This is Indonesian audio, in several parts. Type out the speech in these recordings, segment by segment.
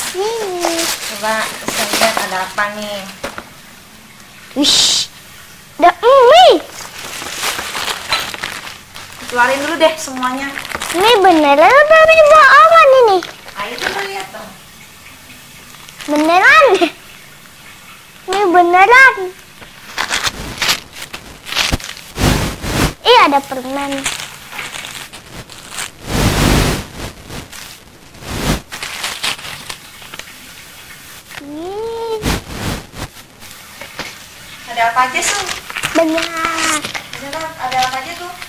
sini. Coba saya lihat ada apa nih. Wih, ada mie. Keluarin dulu deh semuanya. Ini beneran apa mie bohongan ini? Ayo coba lihat dong. Beneran. Ini beneran. Iya, ada permen. Ada apa aja tuh? Banyak. Ada apa aja tuh?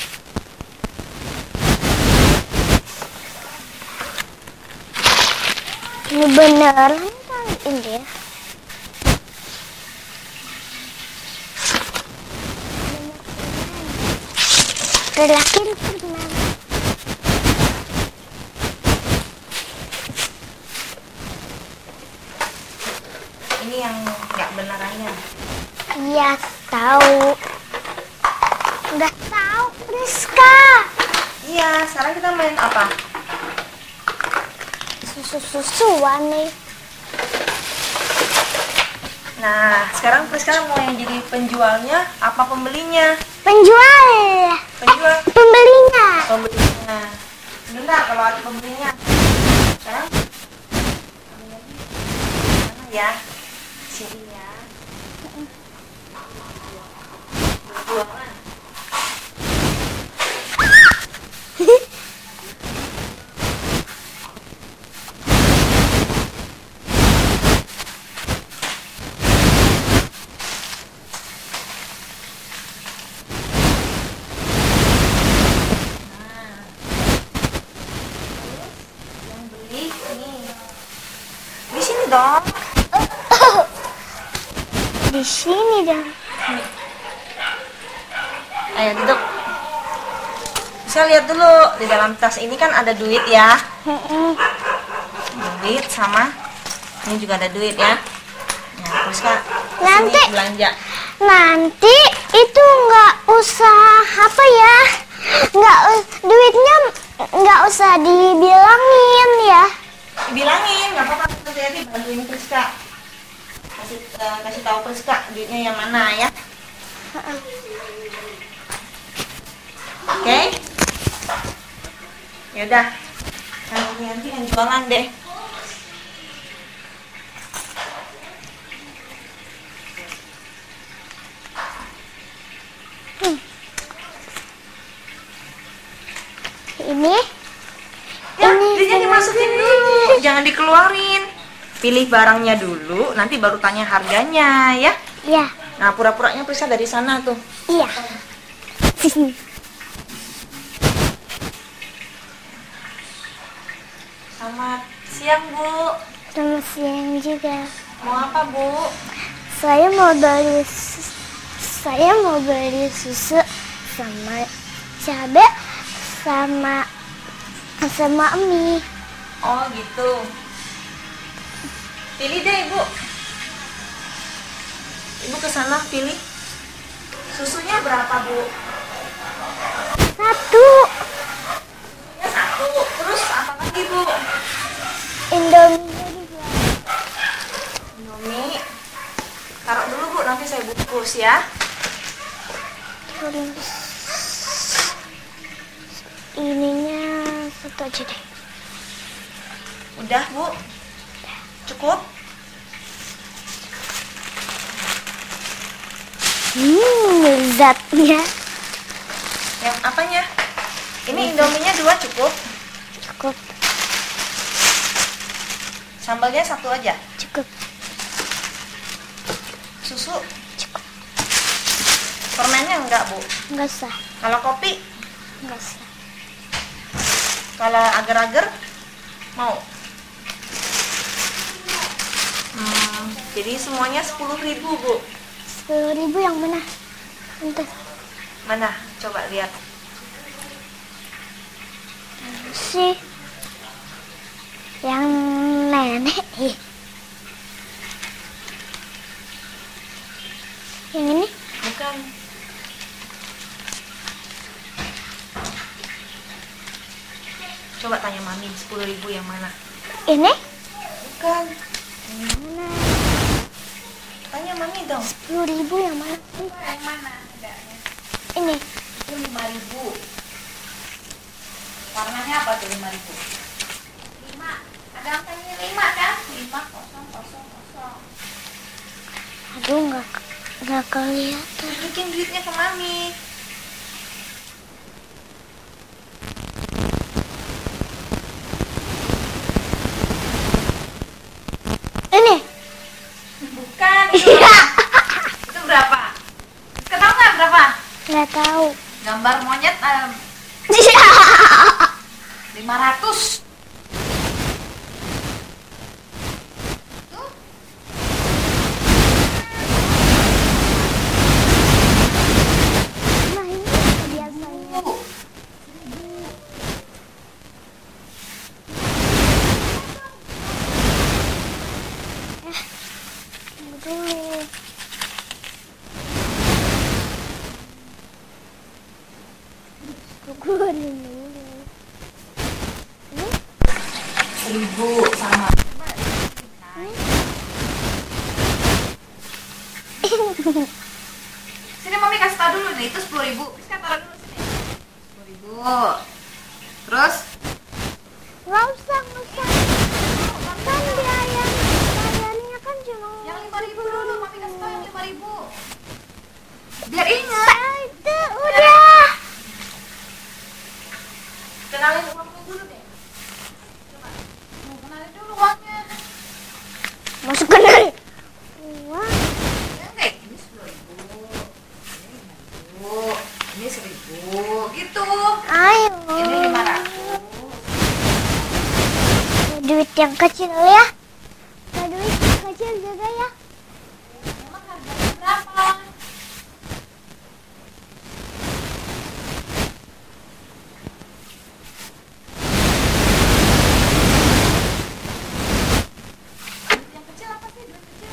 Ini beneran kan ini ya. Lelaki permen. Ini yang nggak benerannya. Iya, tahu. Udah tahu, Priska. Iya, sekarang kita main apa? Susu-susuan nih. Nah, sekarang Priska mau yang jadi penjualnya apa pembelinya? Penjual. Penjual. Pembelinya. Pembelinya. Bentar, kalau ada pembelinya. Sekarang mana ya? Sini ya. Jualan. Yang beli nih. Di sini dong. Di sini dong. Ayo duduk. Saya lihat dulu di dalam tas ini kan ada duit ya. Duit sama ini juga ada duit ya. Nah, terus Kak, Nanti. sini belanja. Nanti itu nggak usah apa ya? Duitnya nggak usah dibilangin ya. Bilangin, nggak apa-apa. Jadi bantuin Priska. Kasih tahu Priska duitnya yang mana ya. Oke? Yaudah. Nanti yang jualan deh. Ini Ya, Ini duitnya dimasukin dulu. Jangan dikeluarin. Pilih barangnya dulu, nanti baru tanya harganya ya. ya, Nah, pura-puranya Priska dari sana tuh. iya. Selamat siang, Bu. Selamat siang juga. Mau apa, Bu? Saya mau beli susu sama cabai sama mie. Oh, gitu. Pilih deh, Ibu. Ibu ke sana pilih. Susunya berapa, Bu? Satu. Ya, satu. Terus apa lagi, Bu? Indomie juga. Indomie. Taruh dulu, Bu, nanti saya bungkus ya. Terus ininya satu aja deh. Udah, Bu. Cukup? Lezatnya Yang apanya? Ini Indominya 2 cukup. cukup. Sambalnya 1 aja. Cukup. Susu? Permennya enggak, Bu? Enggak usah. Kalau kopi? Enggak usah. Kalau agar-agar? Mau? Jadi semuanya 10.000, Bu. 10.000 yang mana? Bentar. Mana? Coba lihat. Si yang nenek. Yang ini? Bukan. Coba tanya Mami, 10.000 yang mana? Ini? bukan. Yang mana? Tanya mami dong. 10.000 yang mana sih? Yang mana adanya? Ini. Itu 5.000. Warnanya apa tuh 5.000? 5. Ada angkanya 5 kan? 5000. Aduh, nggak kelihatan. Tunjukin duitnya ke mami. Ini. Bukan itu. Iya. Itu berapa? Kenal nggak berapa? Nggak tahu. Gambar monyet 500. Tuh. Nah, ini biasanya. Bu. Tunggu dulu. Tunggu dulu. Ini 1000 sama. Sini mami kasih tau dulu nih, itu 10.000. Priska taruh dulu sini. 10.000. Terus nggak usah. Kan bayarnya kan cuma yang 5.000 dulu, mami kasih tau yang 5.000. Biar ingat. itu udah. Kenalin uangnya dulu deh. Coba. Kenalin dulu uangnya. Masukkan dari. Wah, Oke, ini 10.000. Ini 5.000. Ini 1.000. Gitu. ayo. Ini 500. Duit yang kecil ya. Duit yang kecil juga ya. Emang harganya berapa? Duit yang kecil apa sih? Duit kecil?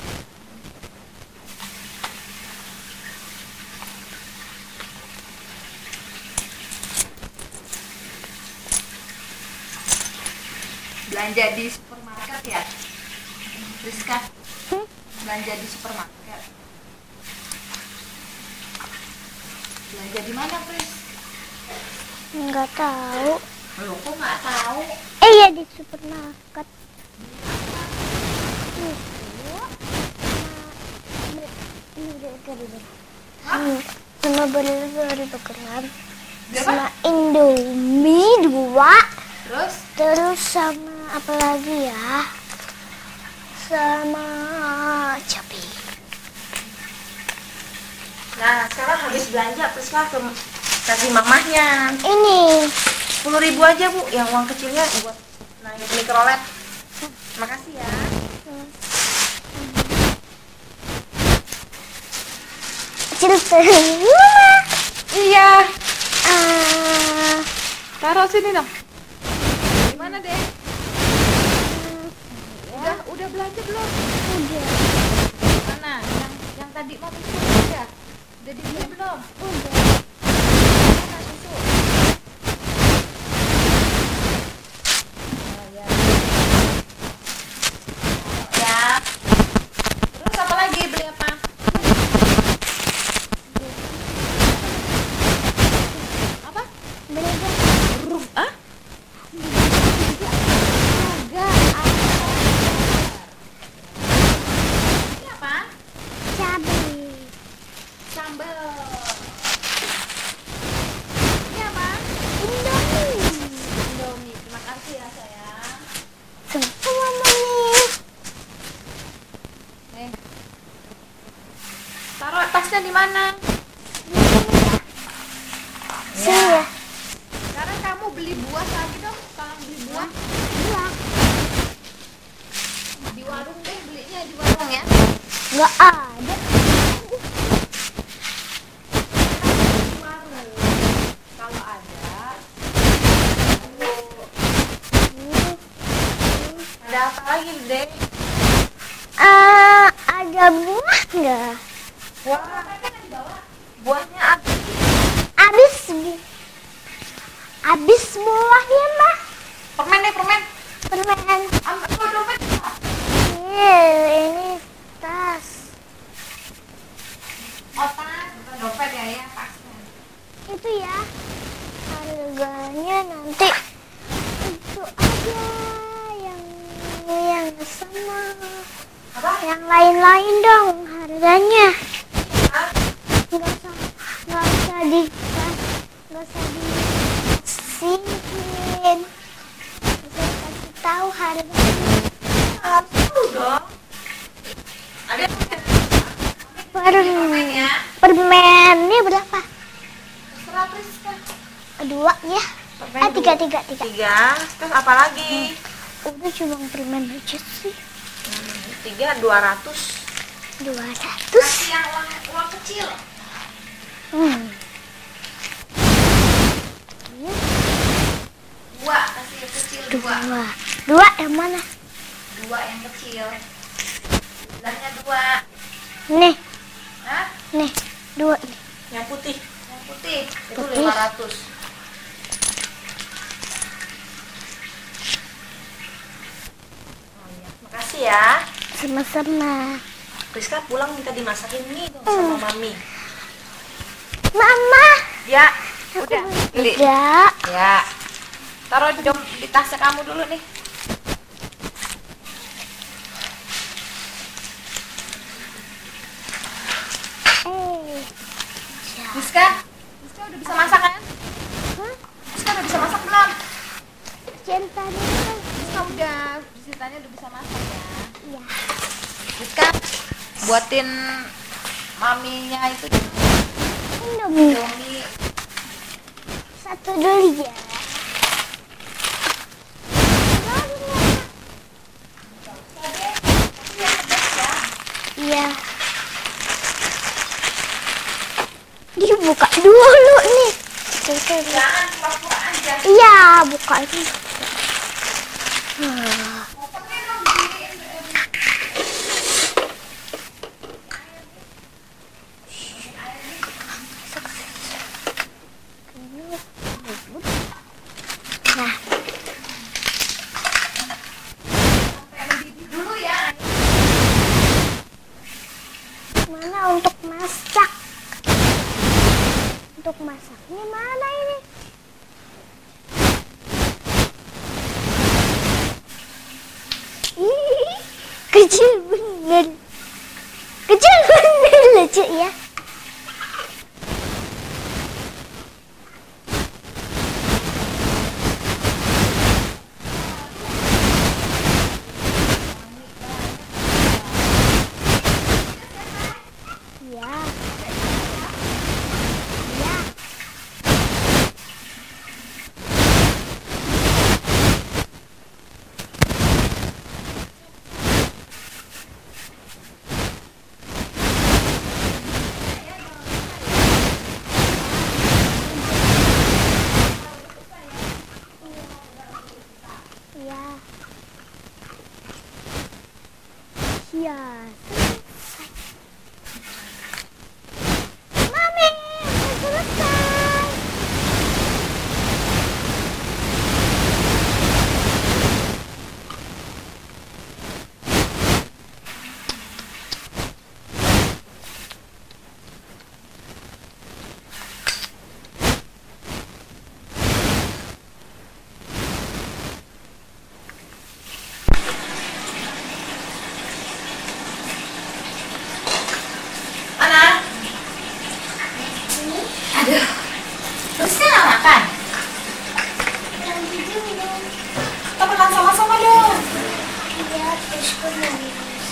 Belanja di supermarket ya? Rizka? Belanja di supermarket. Belanja di mana, Pris? Nggak tahu. Loh, kok nggak tahu? Iya di supermarket. Sama burger bekeran. Berapa? Sama Indomie 2. Terus? Terus sama apa lagi ya? Sama Shopee. Nah, sekarang habis belanja Priska kasih mamahnya. Ini 10.000 aja bu, yang uang kecilnya buat naik mikrolet. Makasih ya. kecil semua. Iya. Ah, Taruh sini dong. Gimana deh? Udah belanja belum? udah. Mana? Yang tadi mau susu udah? Udah dibeli belum? Udah. Mana susu? Oh, ya. Ya. Terus apa lagi? Beli apa? Apa? Beli deh. Ah? Ini apa? Cabai. Sambal. Ini apa? Indomie. Indomie. Terima kasih ya sayang. Semua mami. Nih. Taruh tasnya di mana? Sini ya. Sekarang kamu beli buah lagi dong. Tolong beli buah. Buah. Di warung deh, belinya di warung ya. Nggak ada. Di warung. Kalau ada. Ada apa lagi deh? Ada buah nggak? Buah. Buahnya apa? Abis buahnya mah. Permen deh, permen. Permen. Ambil dompet. Yang lain-lain dong harganya. Hah? Nggak usah dikasihin. Bisa kasih tahu harganya. Harus tahu dong. Ada yang Permennya berapa? terserah Priska. Kedua ya. Permen Tiga. tiga. Terus apa lagi? Udah cuma permen aja sih. 3 200. 200. Kasih yang uang kecil. Iya. 2, kasih yang kecil 2. Dua yang mana? 2 yang kecil. Sebelahnya 2. Nih, Hah? nih, 2 ini. Yang putih Yang putih. itu Putih. 500. Oh iya, makasih ya. Sama-sama. Priska pulang minta dimasakin mie dong sama mami. Mama. Ya, udah. Beli. Ya. Ya. Taruh di tasnya kamu dulu nih. Rizka udah bisa masak kan? Rizka udah bisa masak belum? Centanya. Rizka udah, ceritanya udah bisa masak ya. Iya. Rizka buatin maminya itu Indomie. Indomie. Satu dulu ya. Iya. Dibuka dulu nih. Jangan pura-pura aja. Iya, buka ini. Nah, Dulu ya. mana untuk masak? Untuk masaknya mana ini? Ih, kecil bener. Kecil bener lucu ya. Ya. Ya. Ya. Ya. Selesai. Mami, udah selesai. Mana? Aduh. Rizka nggak makan? Kita makan sama-sama dong. Ya, terus kembali.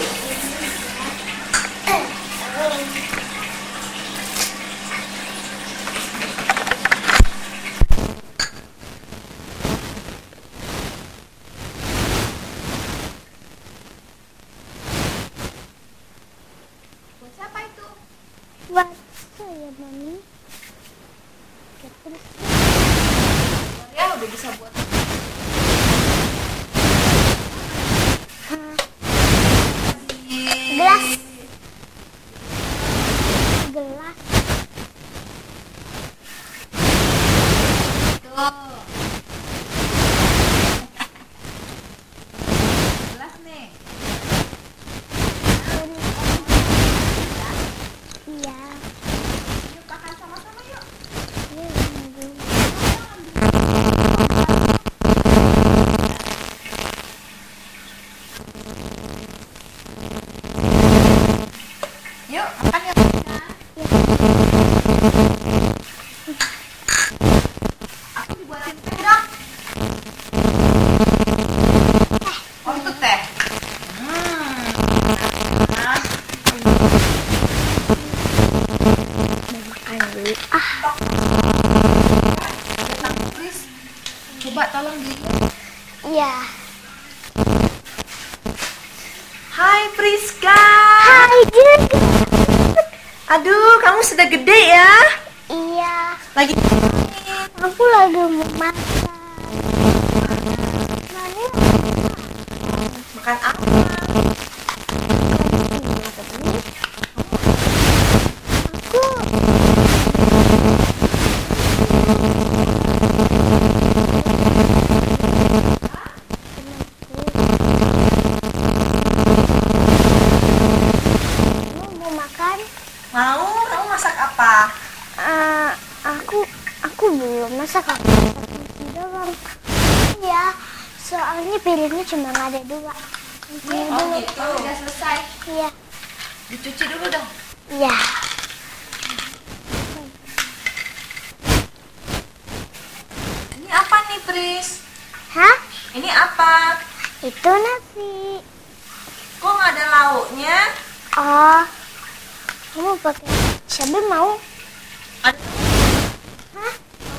Buat siapa itu? Buat saya, Mami. Oke, terus. Ya udah bisa buat. Hah, Di Makan ya, Priska. Aku dibuatin teh dong. Oh itu teh. Nah, Makan dulu. datang Pris. Coba tolong dia. Iya. Hai Priska. Hai juga. Aduh, kamu sudah gede ya. Iya. Lagi Aku lagi mau makan. Mami makan apa? aku mau makan. Mau? Kamu masak apa? Aku belum masak, aku masak nasi doang. Ya, soalnya piringnya cuma ada 2. Ini Oh dulu. gitu. Udah selesai. Iya. Dicuci dulu dong. Iya. Ini apa nih, Pris? Hah? Ini apa? Itu nasi. Kok nggak ada lauknya? Oh. Kamu pakai cabai mau? Ada. Hah?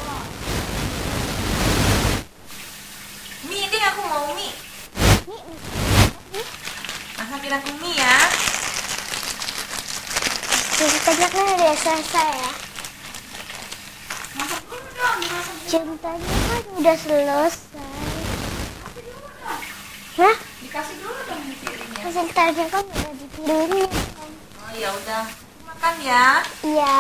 Mie deh, aku mau mie. Ini Masakin aku mie ya. ceritanya kan udah selesai ya. Masak dulu dong, dimasak dulu. Ceritanya kan udah selesai. Hah? Dikasih dulu dong di piringnya. Ceritanya kan udah di piringnya. Oh ya udah, makan ya. Iya.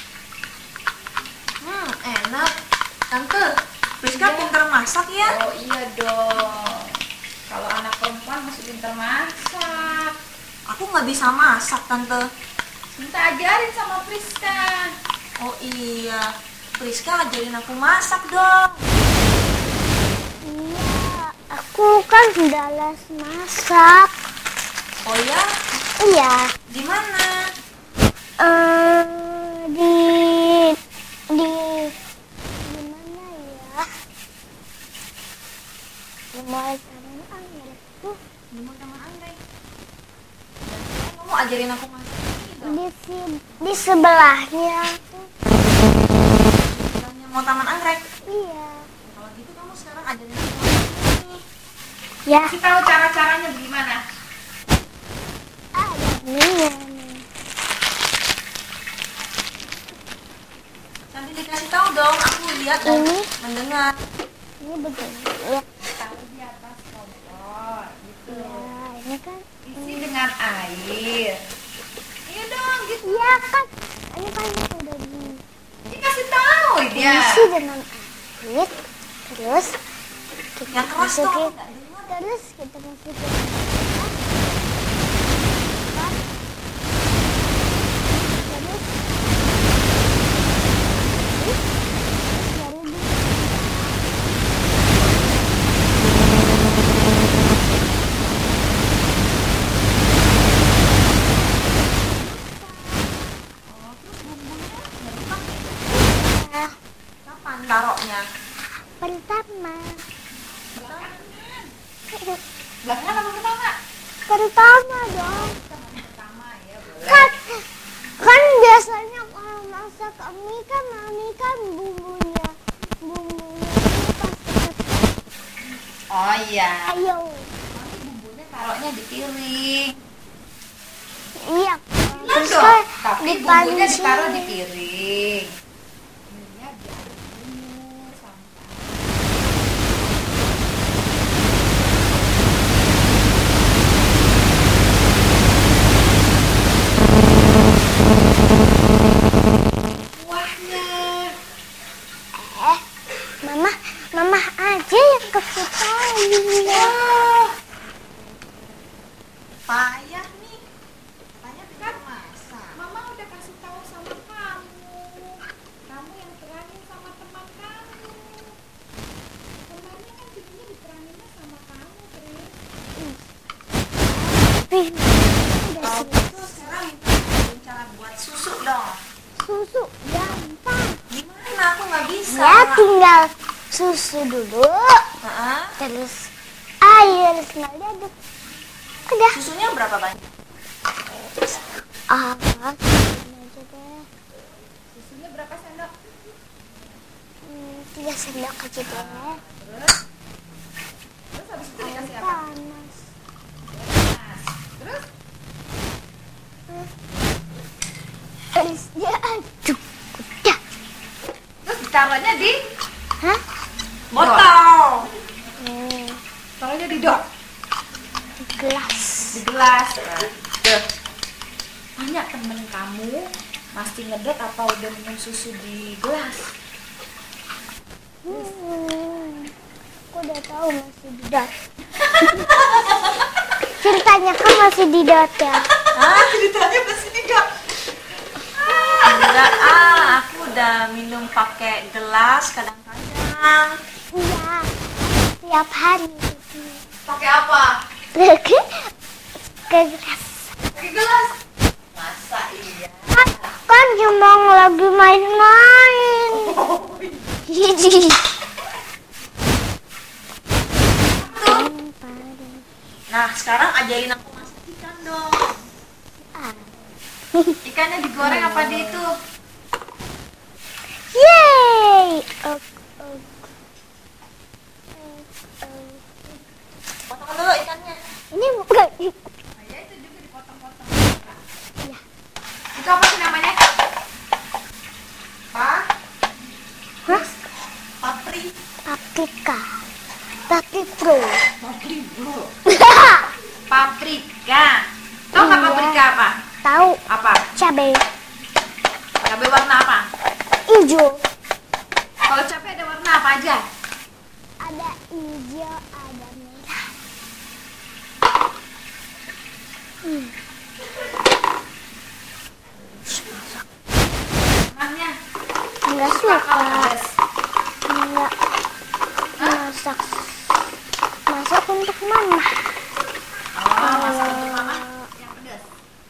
Enak. Tante, Priska Iya. pintar masak ya. Oh iya dong. Kalau anak perempuan mesti pintar masak. Aku nggak bisa masak, Tante. Minta ajarin sama Priska. Oh iya, Priska ajarin aku masak dong. Iya. Aku kan udah les masak. Oh ya, Iya. di mana? Di mana ya? Di mall Taman Anggrek tuh. Di Taman Anggrek. Kamu ajarin aku masak ini dong. Di sebelahnya tuh. Bilangnya mau Taman Anggrek. Iya. Kalau gitu kamu sekarang ajarin aku masak ini. Ya, Kasih tahu cara-caranya gimana? ada minyak nih. Nanti dikasih tahu dong, aku lihat dan Ini? mendengar. Ini begini ya. Taruh di atas kompor gitu. Ya, ini kan. Isi dengan air. Iya dong, gitu. Iya kan. Ini kan udah Dikasih tahu dia. diisi dengan air. Terus kita Yang keras dong, masukin. aku nggak dengar. Terus kita masukin. Terus baru di Oh, terus bumbunya dari mana? ya. Kapan taruhnya? Pertama. Belakangan apa pertama? Pertama dong. Pertama ya, boleh. Kan biasanya kalau masak mie kan bumbunya itu pasti Oh iya. ayo. Nanti bumbunya taruhnya di piring. Iya. Nah, Terus dong. kan Tapi bumbunya dipancing. ditaruh di piring. Minyak diaduk sampai kuahnya. Mama aja yang kasih tahu. Wah, Payah nih. Katanya pintar masak. Mama udah kasih tahu sama kamu. Kamu yang terangin sama teman kamu. Kemarin kan videonya diteraninnya sama kamu, Pris. Tapi udah Kalau selesai. gitu sekarang minta ajarin cara susu gampang. Gimana? Aku nggak bisa. Ya tinggal susu dulu, Heeh. terus air tinggal diaduk. Udah. Susunya berapa banyak? Ini aja deh. Susunya berapa sendok? 3 sendok aja deh. Terus habis itu Air dikasih apa? panas. Panas. Terus Terus diaduk. Udah. terus ditaruhnya di Hah? Botol. taruhnya di dok, Gelas. di gelas. Tuh. Tanya temen kamu masih ngedot apa udah minum susu di gelas? Aku udah tahu masih di dot. Ceritanya kan masih di dot ya. Ah, ceritanya masih tidak. Enggak, aku udah minum pakai gelas kadang-kadang. Iya. Tiap hari. Pakai apa? Ke gelas. Pakai gelas. Masa iya? Kan cuma lagi main-main. Nah, sekarang ajarin aku masak ikan dong. Ikannya digoreng apa di itu? Yeay. Potong dulu ikannya. Ini bukan. Nah, ya itu juga dipotong-potong. Iya. Itu apa sih namanya? Pak, Hah? paprika. Paprika. Paprika. Tahu nggak Iya. paprika apa? Tahu Apa? cabai Cabai warna apa? hijau. Kalau cabai ada warna apa aja? Ada hijau, ada merah. Namanya? Enggak Kalau suka. pedas. Enggak masak. Masak untuk mama. Oh, masak untuk mama yang pedas.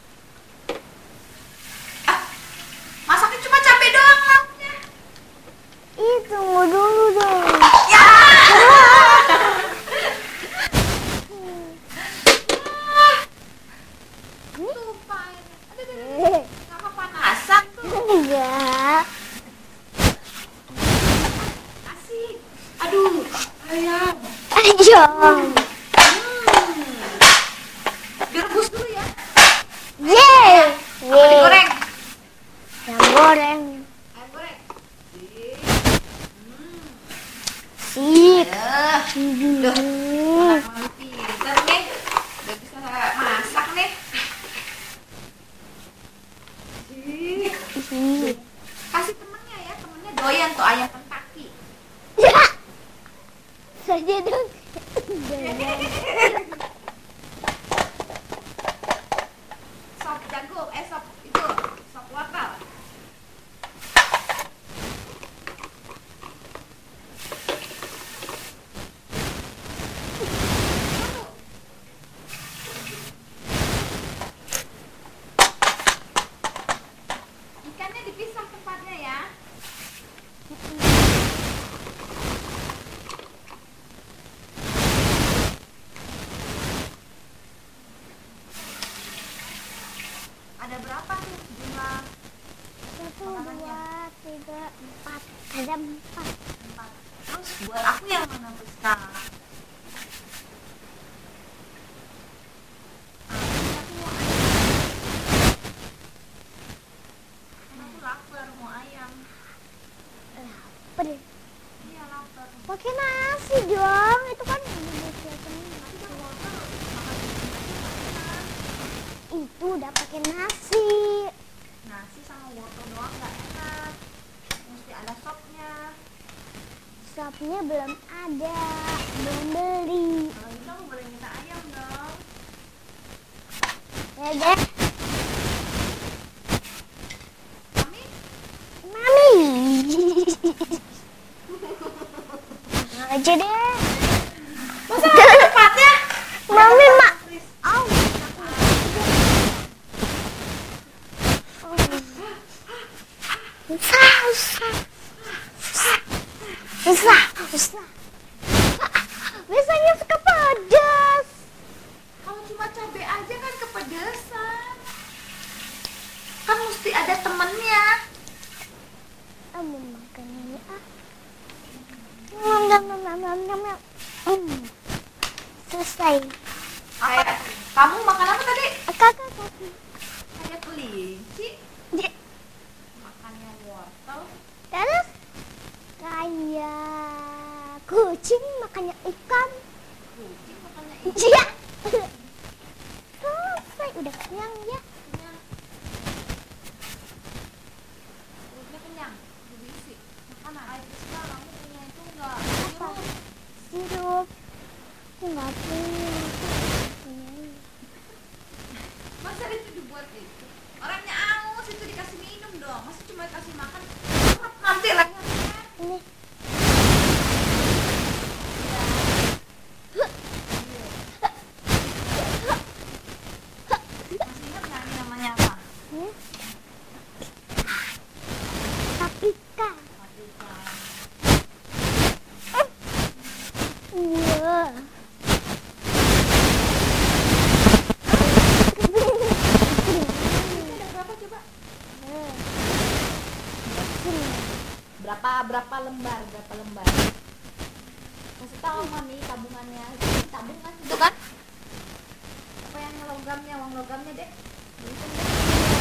Ah, masaknya cuma cabai doang lauknya. Ih, tunggu dulu dong. Ya. Lupa. Aduh, nggak kepanasan tuh. Enggak. Asik. Aduh, ayam. Ayo. Direbus dulu ya. Yeay. Apa digoreng? Yang goreng. Ayam goreng. Sip. Duh, anak mami pinter nih. Udah bisa masak nih. Kasih temennya ya, temennya doyan tuh ayam Kentucky. Saja dong. Sop jagung, sop itu, sop wortel. Ikannya dipisah tempatnya ya. Ada berapa tuh jumlah 1, 2, 3, 4. Ada 4. Empat. Terus buat aku yang mana Priska? Aku lapar mau ayam. Apa deh? Iya lapar. Pakai nasi dong. Itu kan Indonesia semua. Itu udah pakai nasi. Nasi sama wortel doang nggak enak. Mesti ada sopnya. Sopnya belum ada. Belum beli. Kalau gitu aku boleh minta ayam dong. Ya deh. Mami, Mami. Aja deh. masa tempatnya? Mami, mak. Au. Kayak kamu makan apa tadi? Kakak. Kayak kelinci. Makannya wortel. Terus kayak kucing makannya ikan. Kucing makannya ikan. Iya. Selesai, udah kenyang ya. Kenyang. Perutnya kenyang. Udah diisi. Makan air Priska, kamu punya itu enggak? Apa? Sirup. Aku nggak punya. Masa itu dibuat itu? Orangnya aus itu dikasih minum dong. Masa cuma dikasih makan? Nanti lagi. Ini. Masih ingat nggak ini namanya apa? Hmm? Paprika. Paprika. Iya. Ini ada berapa coba? Hmm. Berapa lembar? Kasih tahu mami tabungannya. Tabungan itu kan? Apa yang logamnya? Uang logamnya deh. Dihitung deh.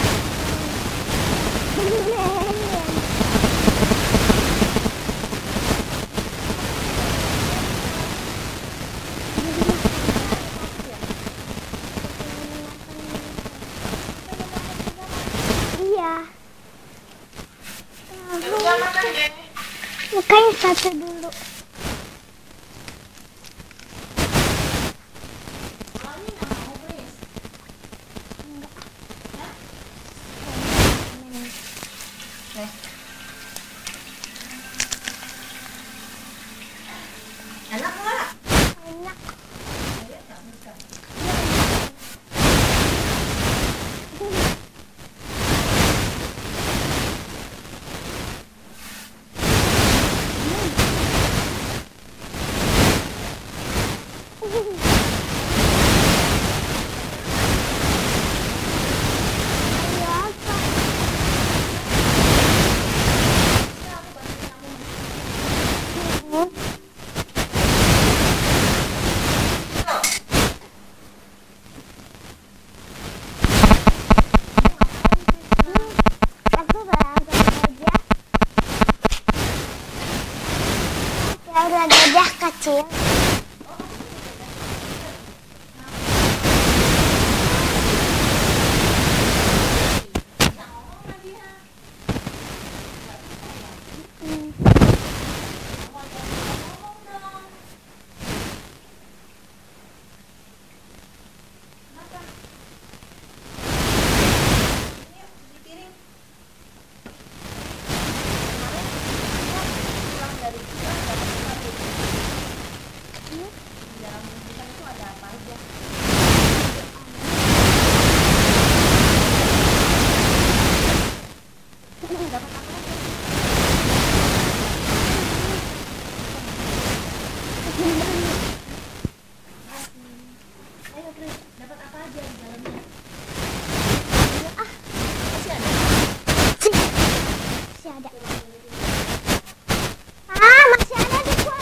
Iya. Udah makan deh. Bukain satu dulu. Oh, ini nggak mau please. Enggak. Hah? Nih. Enak nggak? Enak. Iya, nggak bisa. Ayo apa? Hmm. Aku berangkat aja. Ada gajah kecil. Hmm. Dapat apa aja di dalamnya? Masih ada. Ah, masih ada di gua.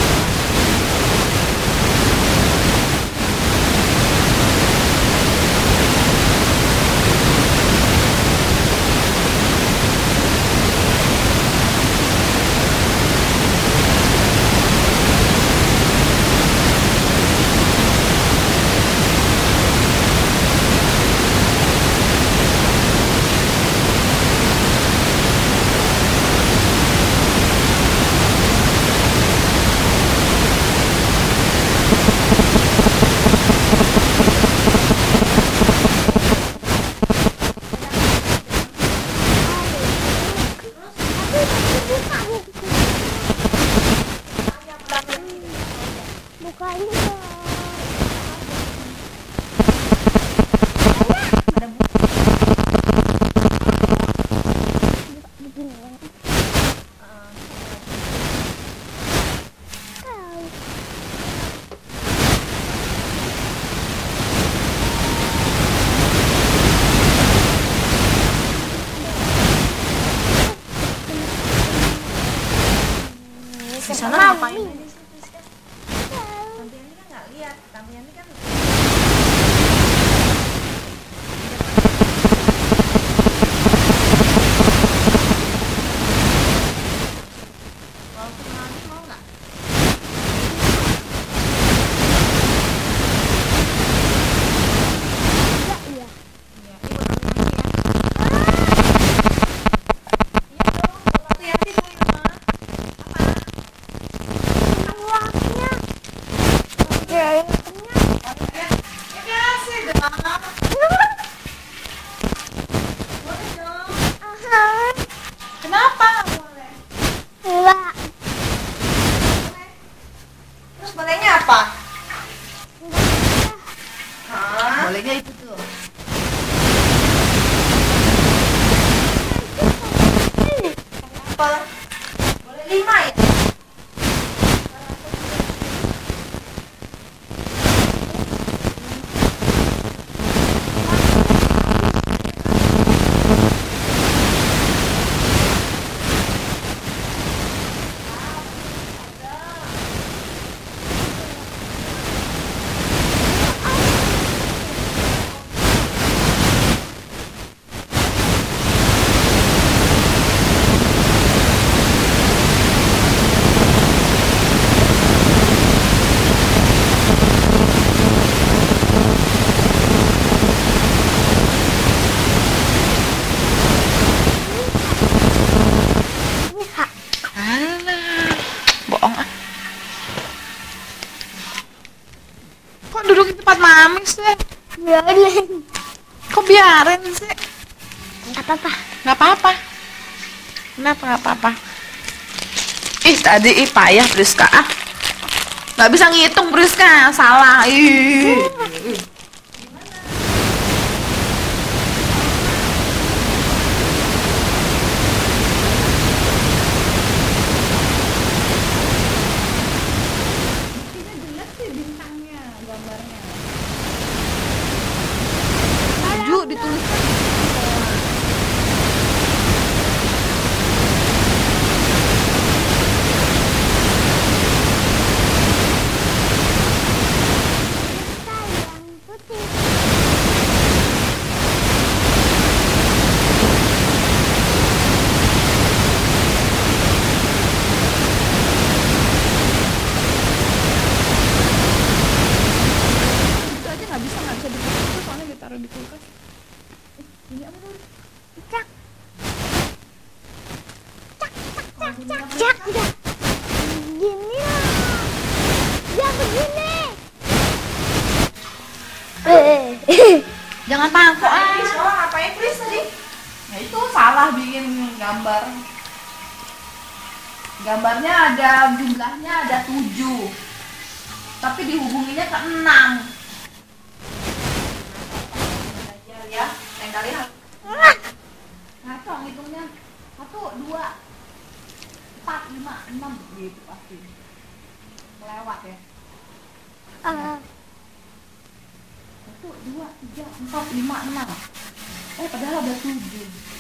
Boleh dong. Ah, Kenapa nggak boleh? enggak. Boleh. Terus bolehnya apa? Hah? Bolehnya itu tuh. Apa? Boleh 5 ya? Lihat. Alah, bohong ah. Kok duduk di tempat mami sih? Biarin. Kok biarin sih? Enggak apa-apa. Nggak apa-apa. Kenapa nggak apa-apa? Ih, tadi payah Priska ah. Nggak bisa ngitung Priska, salah. Ih. Buktinya jelas sih bintangnya, gambarnya. 7 dituliskan. Sayang putih. Itu aja nggak bisa dibuka, soalnya ditaruh di kulkas. Ini apa tuh? Cak. Cak, udah. Gini lah. Ya begini. Jangan pangkok ah. Chris, oh ngapain Chris tadi? Nah itu salah bikin gambar. Gambarnya ada jumlahnya ada 7. Tapi dihubunginya ke 6. Belajar ya. Lain kali harus. Ngaco ngitungnya 1, 2, 4, 5, 6 gitu pasti. Kelewat ya. 1, 2, 3, 4, 5, 6. Padahal ada 7.